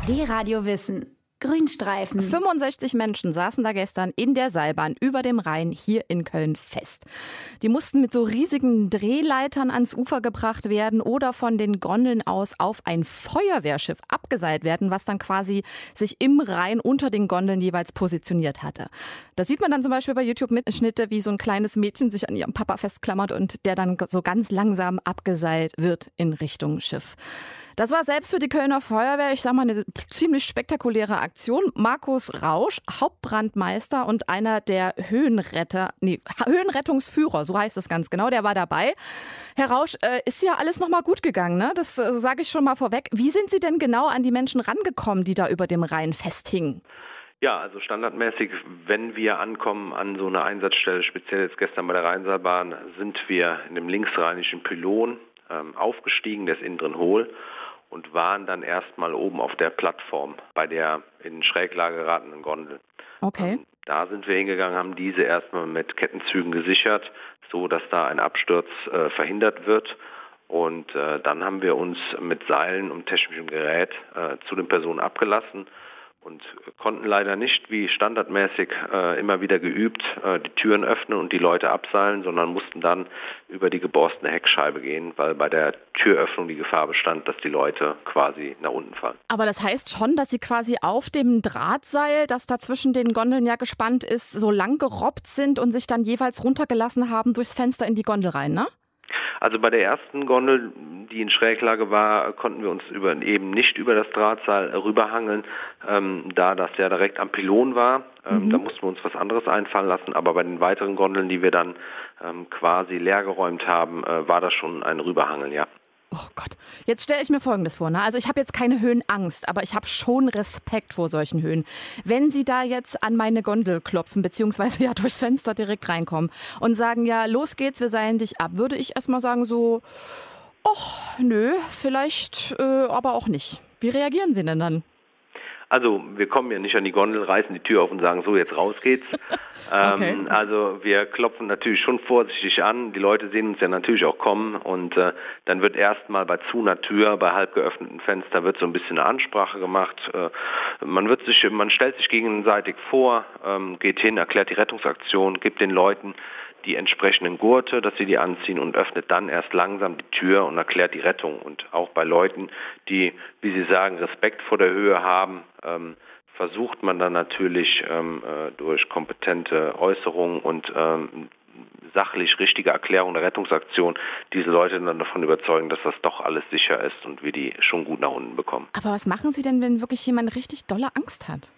D-Radio Wissen. Grünstreifen. 65 Menschen saßen da gestern in der Seilbahn über dem Rhein hier in Köln fest. Die mussten mit so riesigen Drehleitern ans Ufer gebracht werden oder von den Gondeln aus auf ein Feuerwehrschiff abgeseilt werden, was dann quasi sich im Rhein unter den Gondeln jeweils positioniert hatte. Da sieht man dann zum Beispiel bei YouTube Mitschnitte, wie so ein kleines Mädchen sich an ihrem Papa festklammert und der dann so ganz langsam abgeseilt wird in Richtung Schiff. Das war selbst für die Kölner Feuerwehr, ich sag mal, eine ziemlich spektakuläre Aktion. Markus Rausch, Hauptbrandmeister und einer der Höhenrettungsführer, so heißt es ganz genau, der war dabei. Herr Rausch, ist ja alles nochmal gut gegangen, ne? Das sage ich schon mal vorweg. Wie sind Sie denn genau an die Menschen rangekommen, die da über dem Rhein festhingen? Ja, also standardmäßig, wenn wir ankommen an so eine Einsatzstelle, speziell jetzt gestern bei der Rheinseilbahn, sind wir in dem linksrheinischen Pylon aufgestiegen, der ist innen drin hohl, und waren dann erstmal oben auf der Plattform bei der in Schräglage geratenen Gondel. Okay. Da sind wir hingegangen, haben diese erstmal mit Kettenzügen gesichert, so dass da ein Absturz verhindert wird. Und dann haben wir uns mit Seilen und technischem Gerät zu den Personen abgelassen und konnten leider nicht, wie standardmäßig immer wieder geübt, die Türen öffnen und die Leute abseilen, sondern mussten dann über die geborstene Heckscheibe gehen, weil bei der Türöffnung die Gefahr bestand, dass die Leute quasi nach unten fallen. Aber das heißt schon, dass Sie quasi auf dem Drahtseil, das da zwischen den Gondeln ja gespannt ist, so lang gerobbt sind und sich dann jeweils runtergelassen haben durchs Fenster in die Gondel rein, ne? Also bei der ersten Gondel, die in Schräglage war, konnten wir uns eben nicht über das Drahtseil rüberhangeln, da das ja direkt am Pylon war. Da mussten wir uns was anderes einfallen lassen, aber bei den weiteren Gondeln, die wir dann quasi leergeräumt haben, war das schon ein Rüberhangeln, ja. Oh Gott, jetzt stelle ich mir Folgendes vor. Ne? Also ich habe jetzt keine Höhenangst, aber ich habe schon Respekt vor solchen Höhen. Wenn Sie da jetzt an meine Gondel klopfen, beziehungsweise ja durchs Fenster direkt reinkommen und sagen, ja, los geht's, wir seilen dich ab, würde ich erstmal sagen so, ach, nö, vielleicht aber auch nicht. Wie reagieren Sie denn dann? Also wir kommen ja nicht an die Gondel, reißen die Tür auf und sagen, so, jetzt raus geht's. Okay. Also wir klopfen natürlich schon vorsichtig an. Die Leute sehen uns ja natürlich auch kommen und dann wird erstmal bei zu einer Tür, bei halb geöffneten Fenster wird so ein bisschen eine Ansprache gemacht. Man stellt sich gegenseitig vor, geht hin, erklärt die Rettungsaktion, gibt den Leuten die entsprechenden Gurte, dass sie die anziehen und öffnet dann erst langsam die Tür und erklärt die Rettung. Und auch bei Leuten, die, wie Sie sagen, Respekt vor der Höhe haben, versucht man dann natürlich durch kompetente Äußerungen und sachlich richtige Erklärung der Rettungsaktion diese Leute dann davon überzeugen, dass das doch alles sicher ist und wir die schon gut nach unten bekommen. Aber was machen Sie denn, wenn wirklich jemand richtig dolle Angst hat?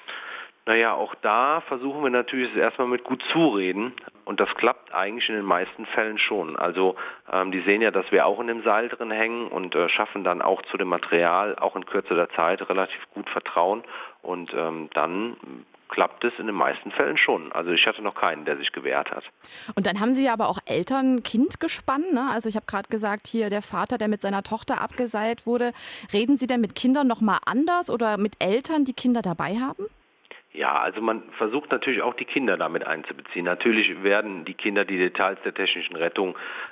Naja, auch da versuchen wir natürlich es erstmal mit gut zureden und das klappt eigentlich in den meisten Fällen schon. Also die sehen ja, dass wir auch in dem Seil drin hängen und schaffen dann auch zu dem Material auch in Kürze der Zeit relativ gut Vertrauen und dann klappt es in den meisten Fällen schon. Also ich hatte noch keinen, der sich gewehrt hat. Und dann haben Sie ja aber auch Eltern-Kind-Gespann, ne? Also ich habe gerade gesagt, hier der Vater, der mit seiner Tochter abgeseilt wurde. Reden Sie denn mit Kindern nochmal anders oder mit Eltern, die Kinder dabei haben? Ja, also man versucht natürlich auch die Kinder damit einzubeziehen. Natürlich werden die Kinder die Details der technischen Rettung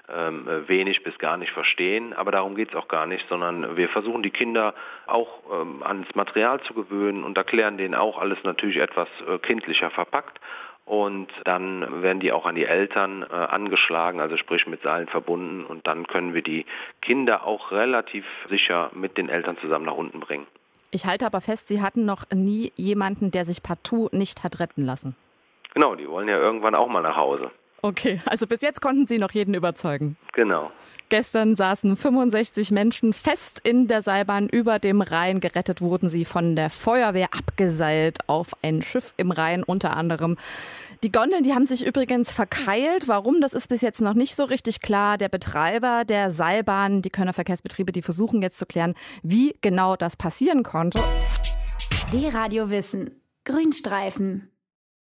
wenig bis gar nicht verstehen, aber darum geht es auch gar nicht, sondern wir versuchen die Kinder auch ans Material zu gewöhnen und erklären denen auch alles natürlich etwas kindlicher verpackt. Und dann werden die auch an die Eltern angeschlagen, also sprich mit Seilen verbunden und dann können wir die Kinder auch relativ sicher mit den Eltern zusammen nach unten bringen. Ich halte aber fest, Sie hatten noch nie jemanden, der sich partout nicht hat retten lassen. Genau, die wollen ja irgendwann auch mal nach Hause. Okay, also bis jetzt konnten Sie noch jeden überzeugen. Genau. Gestern saßen 65 Menschen fest in der Seilbahn über dem Rhein. Gerettet wurden sie von der Feuerwehr abgeseilt auf ein Schiff im Rhein unter anderem. Die Gondeln, die haben sich übrigens verkeilt. Warum, das ist bis jetzt noch nicht so richtig klar. Der Betreiber der Seilbahn, die Kölner Verkehrsbetriebe, die versuchen jetzt zu klären, wie genau das passieren konnte. D-Radio Wissen. Grünstreifen.